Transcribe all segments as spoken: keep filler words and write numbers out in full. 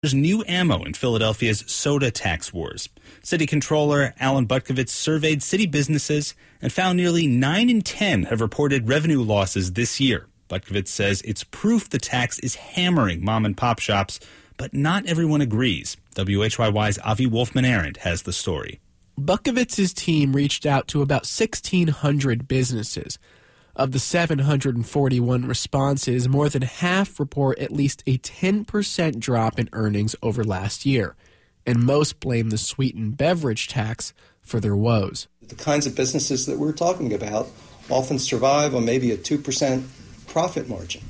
There's new ammo in Philadelphia's soda tax wars. City Controller Alan Butkovitz surveyed city businesses and found nearly nine in ten have reported revenue losses this year. Butkovitz says it's proof the tax is hammering mom-and-pop shops, but not everyone agrees. W H Y Y's Avi Wolfman-Arent has the story. Butkovitz's team reached out to about sixteen hundred businesses. Of the seven hundred forty-one responses, more than half report at least a ten percent drop in earnings over last year, and most blame the sweetened beverage tax for their woes. The kinds of businesses that we're talking about often survive on maybe a two percent profit margin.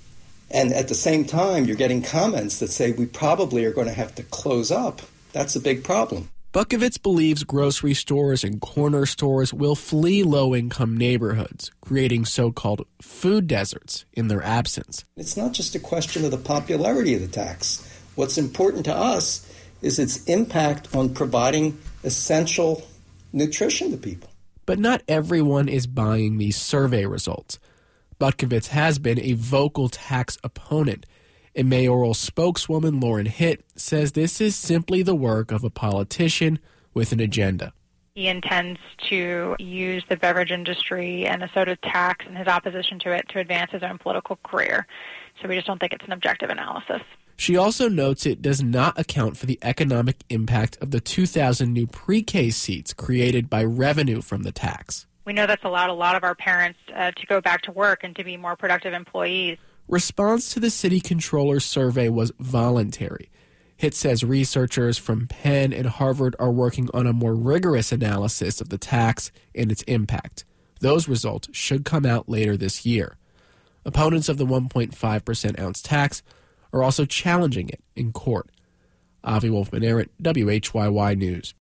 And at the same time, you're getting comments that say we probably are going to have to close up. That's a big problem. Butkovitz believes grocery stores and corner stores will flee low-income neighborhoods, creating so-called food deserts in their absence. It's not just a question of the popularity of the tax. What's important to us is its impact on providing essential nutrition to people. But not everyone is buying these survey results. Butkovitz has been a vocal tax opponent. A mayoral spokeswoman, Lauren Hitt, says this is simply the work of a politician with an agenda. He intends to use the beverage industry and the soda tax and his opposition to it to advance his own political career. So we just don't think it's an objective analysis. She also notes it does not account for the economic impact of the two thousand new pre-K seats created by revenue from the tax. We know that's allowed a lot of our parents uh, to go back to work and to be more productive employees. Response to the city controller's survey was voluntary. Hitt says researchers from Penn and Harvard are working on a more rigorous analysis of the tax and its impact. Those results should come out later this year. Opponents of the one point five percent ounce tax are also challenging it in court. Avi Wolfman-Arent, W H Y Y News.